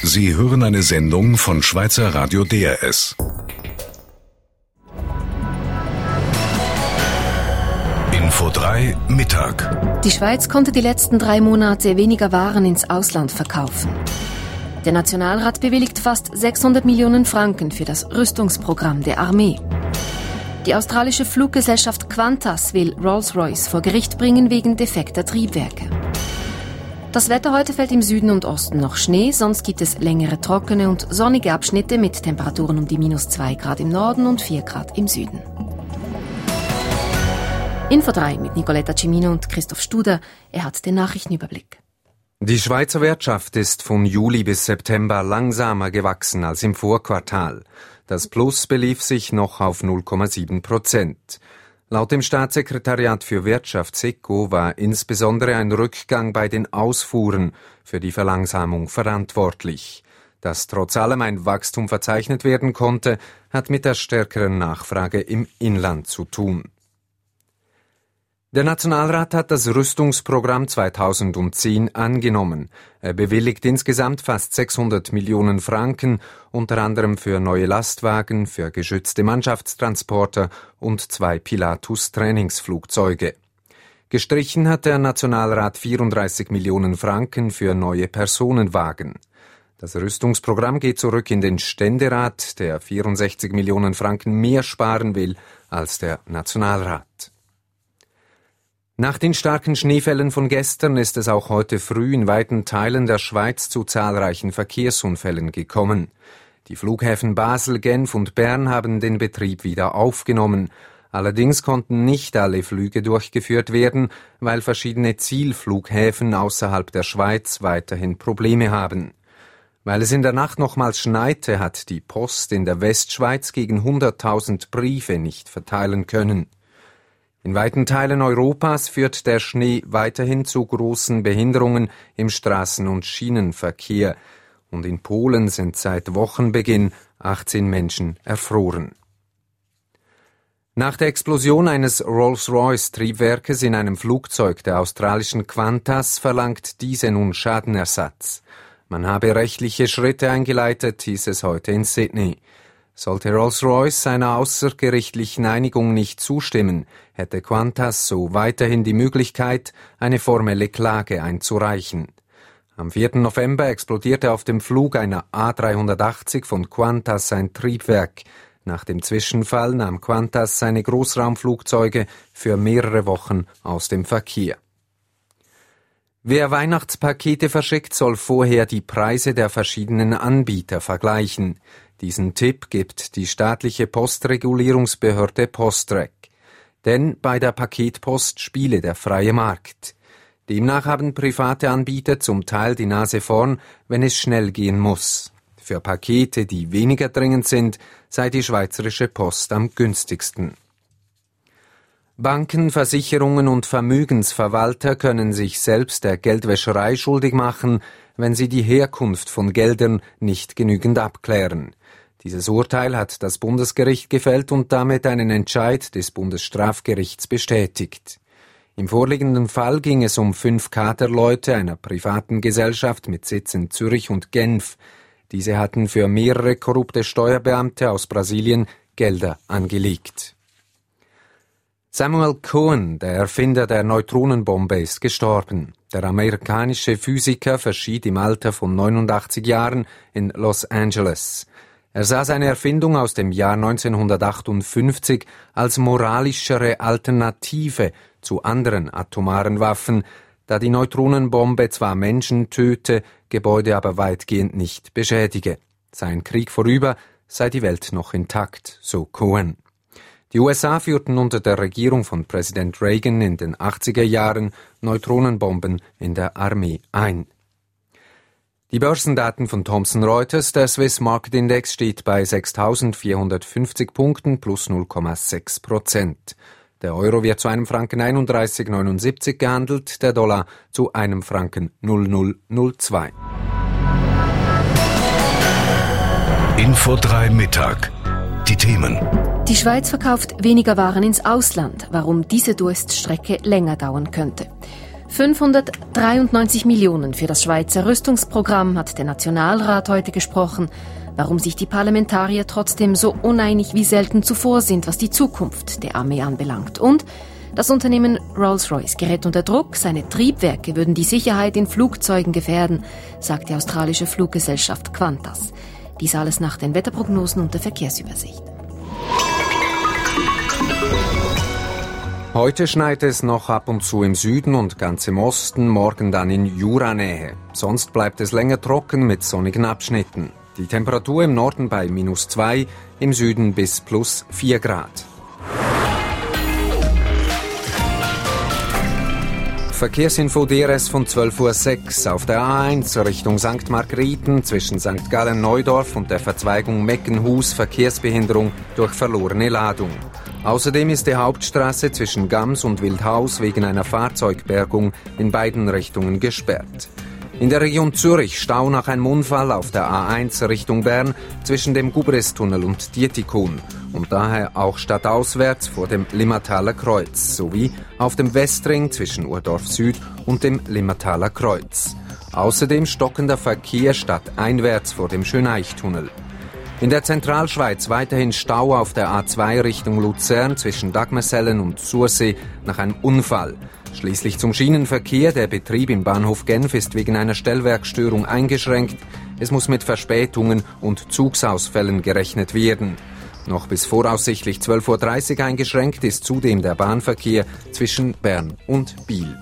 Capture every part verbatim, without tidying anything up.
Sie hören eine Sendung von Schweizer Radio D R S. Info drei Mittag. Die Schweiz konnte die letzten drei Monate weniger Waren ins Ausland verkaufen. Der Nationalrat bewilligt fast sechshundert Millionen Franken für das Rüstungsprogramm der Armee. Die australische Fluggesellschaft Qantas will Rolls-Royce vor Gericht bringen wegen defekter Triebwerke. Das Wetter heute fällt im Süden und Osten noch Schnee, sonst gibt es längere trockene und sonnige Abschnitte mit Temperaturen um die minus zwei Grad im Norden und vier Grad im Süden. Info drei mit Nicoletta Cimino und Christoph Studer. Er hat den Nachrichtenüberblick. Die Schweizer Wirtschaft ist von Juli bis September langsamer gewachsen als im Vorquartal. Das Plus belief sich noch auf null Komma sieben Prozent. Laut dem Staatssekretariat für Wirtschaft S E C O war insbesondere ein Rückgang bei den Ausfuhren für die Verlangsamung verantwortlich. Dass trotz allem ein Wachstum verzeichnet werden konnte, hat mit der stärkeren Nachfrage im Inland zu tun. Der Nationalrat hat das Rüstungsprogramm zweitausendzehn angenommen. Er bewilligt insgesamt fast sechshundert Millionen Franken, unter anderem für neue Lastwagen, für geschützte Mannschaftstransporter und zwei Pilatus-Trainingsflugzeuge. Gestrichen hat der Nationalrat vierunddreißig Millionen Franken für neue Personenwagen. Das Rüstungsprogramm geht zurück in den Ständerat, der vierundsechzig Millionen Franken mehr sparen will als der Nationalrat. Nach den starken Schneefällen von gestern ist es auch heute früh in weiten Teilen der Schweiz zu zahlreichen Verkehrsunfällen gekommen. Die Flughäfen Basel, Genf und Bern haben den Betrieb wieder aufgenommen. Allerdings konnten nicht alle Flüge durchgeführt werden, weil verschiedene Zielflughäfen außerhalb der Schweiz weiterhin Probleme haben. Weil es in der Nacht nochmals schneite, hat die Post in der Westschweiz gegen hunderttausend Briefe nicht verteilen können. In weiten Teilen Europas führt der Schnee weiterhin zu großen Behinderungen im Straßen- und Schienenverkehr. Und in Polen sind seit Wochenbeginn achtzehn Menschen erfroren. Nach der Explosion eines Rolls-Royce-Triebwerkes in einem Flugzeug der australischen Qantas verlangt diese nun Schadenersatz. Man habe rechtliche Schritte eingeleitet, hieß es heute in Sydney. Sollte Rolls-Royce seiner außergerichtlichen Einigung nicht zustimmen, hätte Qantas so weiterhin die Möglichkeit, eine formelle Klage einzureichen. Am vierten November explodierte auf dem Flug einer A dreihundertachtzig von Qantas ein Triebwerk. Nach dem Zwischenfall nahm Qantas seine Großraumflugzeuge für mehrere Wochen aus dem Verkehr. Wer Weihnachtspakete verschickt, soll vorher die Preise der verschiedenen Anbieter vergleichen. Diesen Tipp gibt die staatliche Postregulierungsbehörde Postrec. Denn bei der Paketpost spiele der freie Markt. Demnach haben private Anbieter zum Teil die Nase vorn, wenn es schnell gehen muss. Für Pakete, die weniger dringend sind, sei die Schweizerische Post am günstigsten. Banken, Versicherungen und Vermögensverwalter können sich selbst der Geldwäscherei schuldig machen, wenn sie die Herkunft von Geldern nicht genügend abklären. Dieses Urteil hat das Bundesgericht gefällt und damit einen Entscheid des Bundesstrafgerichts bestätigt. Im vorliegenden Fall ging es um fünf Kaderleute einer privaten Gesellschaft mit Sitz in Zürich und Genf. Diese hatten für mehrere korrupte Steuerbeamte aus Brasilien Gelder angelegt. Samuel Cohen, der Erfinder der Neutronenbombe, ist gestorben. Der amerikanische Physiker verschied im Alter von neunundachtzig Jahren in Los Angeles. Er sah seine Erfindung aus dem Jahr neunzehnhundertachtundfünfzig als moralischere Alternative zu anderen atomaren Waffen, da die Neutronenbombe zwar Menschen töte, Gebäude aber weitgehend nicht beschädige. Sei ein Krieg vorüber, sei die Welt noch intakt, so Cohen. Die U S A führten unter der Regierung von Präsident Reagan in den achtziger Jahren Neutronenbomben in der Armee ein. Die Börsendaten von Thomson Reuters, der Swiss Market Index steht bei sechstausendvierhundertfünfzig Punkten plus null Komma sechs Prozent. Der Euro wird zu einem Franken einunddreißig Komma neunundsiebzig gehandelt, der Dollar zu einem Franken null Komma null null zwei. Info drei Mittag. Die Themen. Die Schweiz verkauft weniger Waren ins Ausland, warum diese Durststrecke länger dauern könnte. fünfhundertdreiundneunzig Millionen für das Schweizer Rüstungsprogramm hat der Nationalrat heute gesprochen. Warum sich die Parlamentarier trotzdem so uneinig wie selten zuvor sind, was die Zukunft der Armee anbelangt. Und das Unternehmen Rolls-Royce gerät unter Druck, seine Triebwerke würden die Sicherheit in Flugzeugen gefährden, sagt die australische Fluggesellschaft Qantas. Dies alles nach den Wetterprognosen und der Verkehrsübersicht. Heute schneit es noch ab und zu im Süden und ganz im Osten, morgen dann in Juranähe. Sonst bleibt es länger trocken mit sonnigen Abschnitten. Die Temperatur im Norden bei minus zwei, im Süden bis plus vier Grad. Verkehrsinfo D R S von zwölf Uhr sechs auf der A eins Richtung Sankt Margrethen zwischen Sankt Gallen-Neudorf und der Verzweigung Meckenhus Verkehrsbehinderung durch verlorene Ladung. Außerdem ist die Hauptstraße zwischen Gams und Wildhaus wegen einer Fahrzeugbergung in beiden Richtungen gesperrt. In der Region Zürich Stau nach einem Unfall auf der A eins Richtung Bern zwischen dem Gubres-Tunnel und Dietikon und daher auch stadtauswärts vor dem Limmertaler Kreuz sowie auf dem Westring zwischen Urdorf Süd und dem Limmertaler Kreuz. Außerdem stockender Verkehr stadteinwärts vor dem Schöneichtunnel. In der Zentralschweiz weiterhin Stau auf der A zwei Richtung Luzern zwischen Dagmersellen und Sursee nach einem Unfall. Schließlich zum Schienenverkehr. Der Betrieb im Bahnhof Genf ist wegen einer Stellwerkstörung eingeschränkt. Es muss mit Verspätungen und Zugsausfällen gerechnet werden. Noch bis voraussichtlich zwölf Uhr dreißig eingeschränkt ist zudem der Bahnverkehr zwischen Bern und Biel.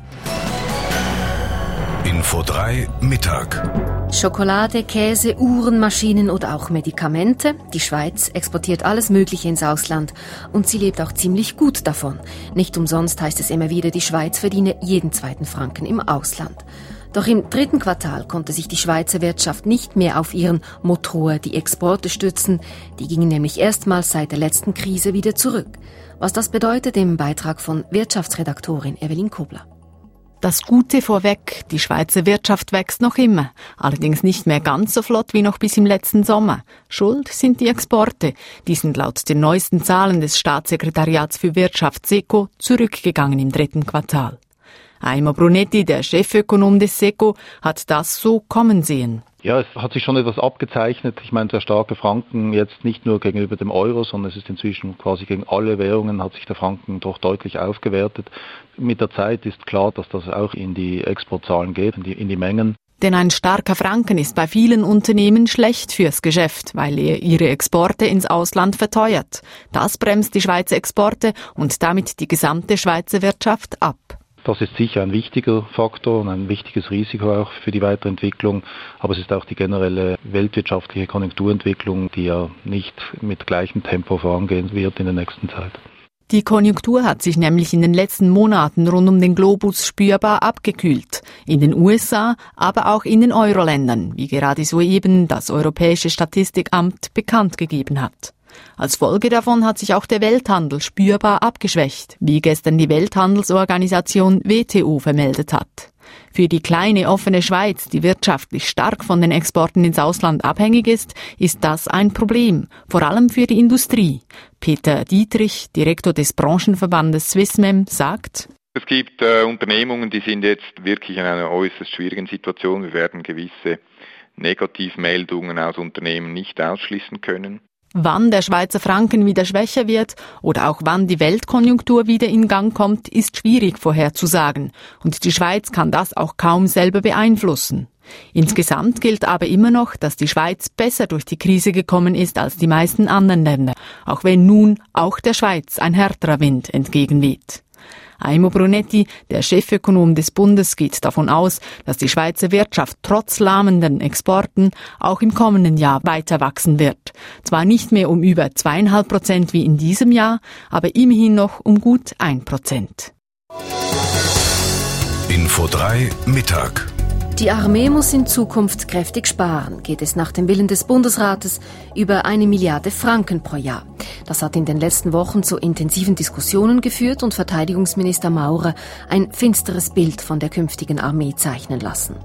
Info drei Mittag. Schokolade, Käse, Uhren, Maschinen oder auch Medikamente. Die Schweiz exportiert alles Mögliche ins Ausland und sie lebt auch ziemlich gut davon. Nicht umsonst heißt es immer wieder, die Schweiz verdiene jeden zweiten Franken im Ausland. Doch im dritten Quartal konnte sich die Schweizer Wirtschaft nicht mehr auf ihren Motor, die Exporte, stützen. Die gingen nämlich erstmals seit der letzten Krise wieder zurück. Was das bedeutet, im Beitrag von Wirtschaftsredaktorin Evelyn Kobler. Das Gute vorweg, die Schweizer Wirtschaft wächst noch immer, allerdings nicht mehr ganz so flott wie noch bis im letzten Sommer. Schuld sind die Exporte. Die sind laut den neuesten Zahlen des Staatssekretariats für Wirtschaft SECO zurückgegangen im dritten Quartal. Aimo Brunetti, der Chefökonom des SECO, hat das so kommen sehen. Ja, es hat sich schon etwas abgezeichnet. Ich meine, der starke Franken jetzt nicht nur gegenüber dem Euro, sondern es ist inzwischen quasi gegen alle Währungen hat sich der Franken doch deutlich aufgewertet. Mit der Zeit ist klar, dass das auch in die Exportzahlen geht, in die, in die Mengen. Denn ein starker Franken ist bei vielen Unternehmen schlecht fürs Geschäft, weil er ihre Exporte ins Ausland verteuert. Das bremst die Schweizer Exporte und damit die gesamte Schweizer Wirtschaft ab. Das ist sicher ein wichtiger Faktor und ein wichtiges Risiko auch für die Weiterentwicklung. Aber es ist auch die generelle weltwirtschaftliche Konjunkturentwicklung, die ja nicht mit gleichem Tempo vorangehen wird in der nächsten Zeit. Die Konjunktur hat sich nämlich in den letzten Monaten rund um den Globus spürbar abgekühlt. In den U S A, aber auch in den Euro-Ländern, wie gerade soeben das Europäische Statistikamt bekannt gegeben hat. Als Folge davon hat sich auch der Welthandel spürbar abgeschwächt, wie gestern die Welthandelsorganisation W T O vermeldet hat. Für die kleine offene Schweiz, die wirtschaftlich stark von den Exporten ins Ausland abhängig ist, ist das ein Problem, vor allem für die Industrie. Peter Dietrich, Direktor des Branchenverbandes Swissmem, sagt: Es gibt äh, Unternehmungen, die sind jetzt wirklich in einer äußerst schwierigen Situation. Wir werden gewisse Negativmeldungen aus Unternehmen nicht ausschließen können. Wann der Schweizer Franken wieder schwächer wird oder auch wann die Weltkonjunktur wieder in Gang kommt, ist schwierig vorherzusagen. Und die Schweiz kann das auch kaum selber beeinflussen. Insgesamt gilt aber immer noch, dass die Schweiz besser durch die Krise gekommen ist als die meisten anderen Länder, auch wenn nun auch der Schweiz ein härterer Wind entgegenweht. Aimo Brunetti, der Chefökonom des Bundes, geht davon aus, dass die Schweizer Wirtschaft trotz lahmenden Exporten auch im kommenden Jahr weiter wachsen wird. Zwar nicht mehr um über zweieinhalb Prozent wie in diesem Jahr, aber immerhin noch um gut ein Prozent. Info drei Mittag. Die Armee muss in Zukunft kräftig sparen, geht es nach dem Willen des Bundesrates über eine Milliarde Franken pro Jahr. Das hat in den letzten Wochen zu intensiven Diskussionen geführt und Verteidigungsminister Maurer ein finsteres Bild von der künftigen Armee zeichnen lassen.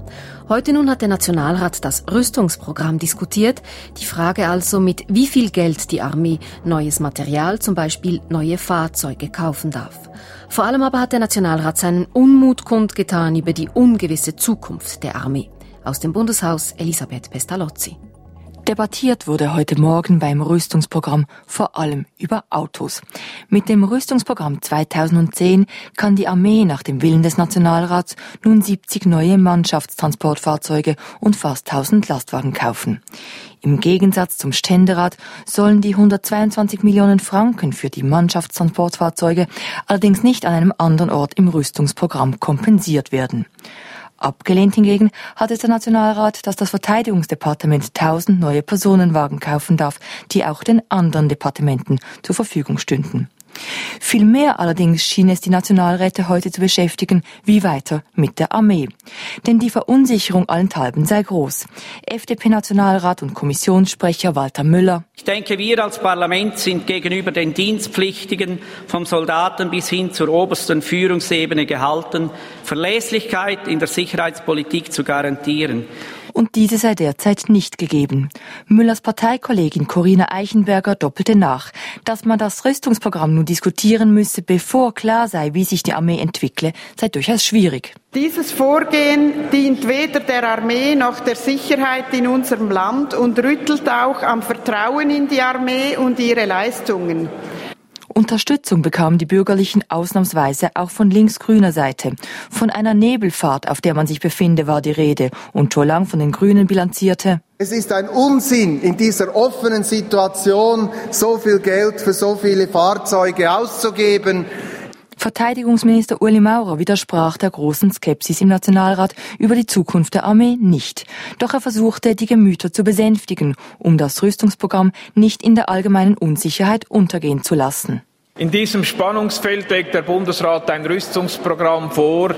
Heute nun hat der Nationalrat das Rüstungsprogramm diskutiert. Die Frage also, mit wie viel Geld die Armee neues Material, zum Beispiel neue Fahrzeuge, kaufen darf. Vor allem aber hat der Nationalrat seinen Unmut kundgetan über die ungewisse Zukunft der Armee. Aus dem Bundeshaus Elisabeth Pestalozzi. Debattiert wurde heute Morgen beim Rüstungsprogramm vor allem über Autos. Mit dem Rüstungsprogramm zweitausendzehn kann die Armee nach dem Willen des Nationalrats nun siebzig neue Mannschaftstransportfahrzeuge und fast tausend Lastwagen kaufen. Im Gegensatz zum Ständerat sollen die hundertzweiundzwanzig Millionen Franken für die Mannschaftstransportfahrzeuge allerdings nicht an einem anderen Ort im Rüstungsprogramm kompensiert werden. Abgelehnt hingegen hat es der Nationalrat, dass das Verteidigungsdepartement tausend neue Personenwagen kaufen darf, die auch den anderen Departementen zur Verfügung stünden. Vielmehr allerdings schien es die Nationalräte heute zu beschäftigen, wie weiter mit der Armee. Denn die Verunsicherung allenthalben sei groß. F D P-Nationalrat und Kommissionssprecher Walter Müller: Ich denke, wir als Parlament sind gegenüber den Dienstpflichtigen vom Soldaten bis hin zur obersten Führungsebene gehalten, Verlässlichkeit in der Sicherheitspolitik zu garantieren. Und diese sei derzeit nicht gegeben. Müllers Parteikollegin Corinna Eichenberger doppelte nach. Dass man das Rüstungsprogramm nun diskutieren müsse, bevor klar sei, wie sich die Armee entwickle, sei durchaus schwierig. Dieses Vorgehen dient weder der Armee noch der Sicherheit in unserem Land und rüttelt auch am Vertrauen in die Armee und ihre Leistungen. Unterstützung bekamen die Bürgerlichen ausnahmsweise auch von links-grüner Seite. Von einer Nebelfahrt, auf der man sich befinde, war die Rede. Und Jolang von den Grünen bilanzierte: Es ist ein Unsinn, in dieser offenen Situation so viel Geld für so viele Fahrzeuge auszugeben. Verteidigungsminister Ueli Maurer widersprach der großen Skepsis im Nationalrat über die Zukunft der Armee nicht. Doch er versuchte, die Gemüter zu besänftigen, um das Rüstungsprogramm nicht in der allgemeinen Unsicherheit untergehen zu lassen. In diesem Spannungsfeld legt der Bundesrat ein Rüstungsprogramm vor,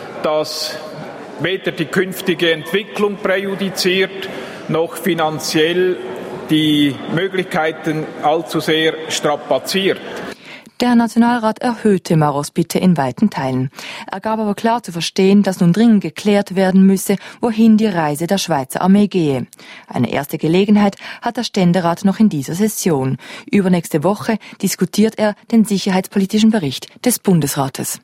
das weder die künftige Entwicklung präjudiziert, noch finanziell die Möglichkeiten allzu sehr strapaziert. Der Nationalrat erhöhte Maurers Bitte in weiten Teilen. Er gab aber klar zu verstehen, dass nun dringend geklärt werden müsse, wohin die Reise der Schweizer Armee gehe. Eine erste Gelegenheit hat der Ständerat noch in dieser Session. Übernächste Woche diskutiert er den sicherheitspolitischen Bericht des Bundesrates.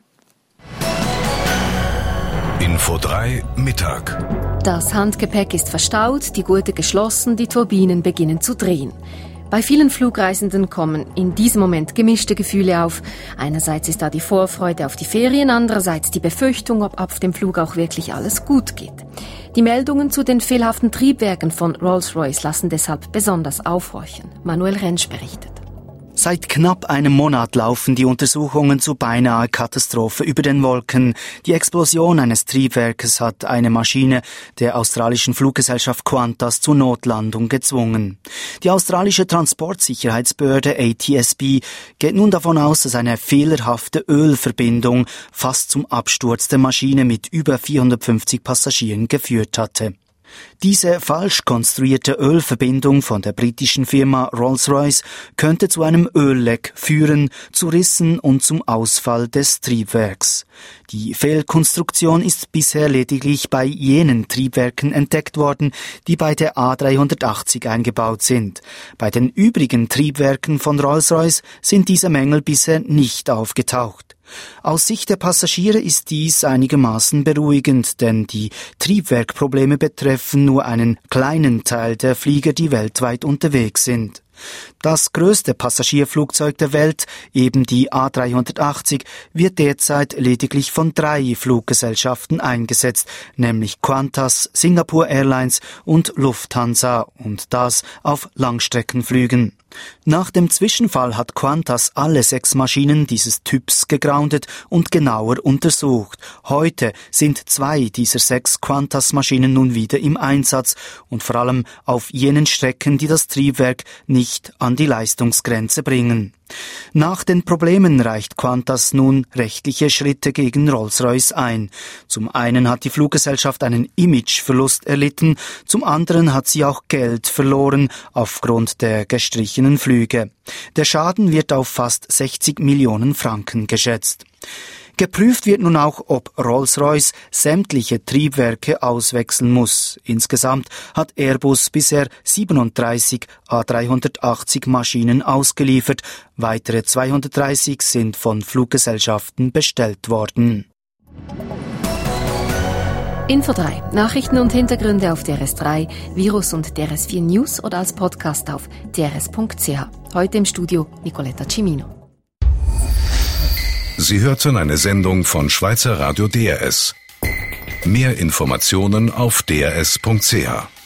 Info drei Mittag. Das Handgepäck ist verstaut, die Gurte geschlossen, die Turbinen beginnen zu drehen. Bei vielen Flugreisenden kommen in diesem Moment gemischte Gefühle auf. Einerseits ist da die Vorfreude auf die Ferien, andererseits die Befürchtung, ob auf dem Flug auch wirklich alles gut geht. Die Meldungen zu den fehlerhaften Triebwerken von Rolls-Royce lassen deshalb besonders aufhorchen. Manuel Rentsch berichtet. Seit knapp einem Monat laufen die Untersuchungen zur beinahe Katastrophe über den Wolken. Die Explosion eines Triebwerkes hat eine Maschine der australischen Fluggesellschaft Qantas zur Notlandung gezwungen. Die australische Transportsicherheitsbehörde A T S B geht nun davon aus, dass eine fehlerhafte Ölverbindung fast zum Absturz der Maschine mit über vierhundertfünfzig Passagieren geführt hatte. Diese falsch konstruierte Ölverbindung von der britischen Firma Rolls-Royce könnte zu einem Ölleck führen, zu Rissen und zum Ausfall des Triebwerks. Die Fehlkonstruktion ist bisher lediglich bei jenen Triebwerken entdeckt worden, die bei der A dreihundertachtzig eingebaut sind. Bei den übrigen Triebwerken von Rolls-Royce sind diese Mängel bisher nicht aufgetaucht. Aus Sicht der Passagiere ist dies einigermaßen beruhigend, denn die Triebwerkprobleme betreffen nur einen kleinen Teil der Flieger, die weltweit unterwegs sind. Das größte Passagierflugzeug der Welt, eben die A dreihundertachtzig, wird derzeit lediglich von drei Fluggesellschaften eingesetzt, nämlich Qantas, Singapore Airlines und Lufthansa, und das auf Langstreckenflügen. Nach dem Zwischenfall hat Qantas alle sechs Maschinen dieses Typs gegroundet und genauer untersucht. Heute sind zwei dieser sechs Qantas-Maschinen nun wieder im Einsatz und vor allem auf jenen Strecken, die das Triebwerk nicht an die Leistungsgrenze bringen. Nach den Problemen reicht Qantas nun rechtliche Schritte gegen Rolls-Royce ein. Zum einen hat die Fluggesellschaft einen Imageverlust erlitten, zum anderen hat sie auch Geld verloren aufgrund der gestrichenen Flüge. Der Schaden wird auf fast sechzig Millionen Franken geschätzt. Geprüft wird nun auch, ob Rolls-Royce sämtliche Triebwerke auswechseln muss. Insgesamt hat Airbus bisher siebenunddreißig A dreihundertachtzig Maschinen ausgeliefert. Weitere zweihundertdreißig sind von Fluggesellschaften bestellt worden. Info drei. Nachrichten und Hintergründe auf D R S drei, Virus und D R S vier News oder als Podcast auf d r s punkt c h. Heute im Studio Nicoletta Cimino. Sie hörten eine Sendung von Schweizer Radio D R S. Mehr Informationen auf d r s punkt c h.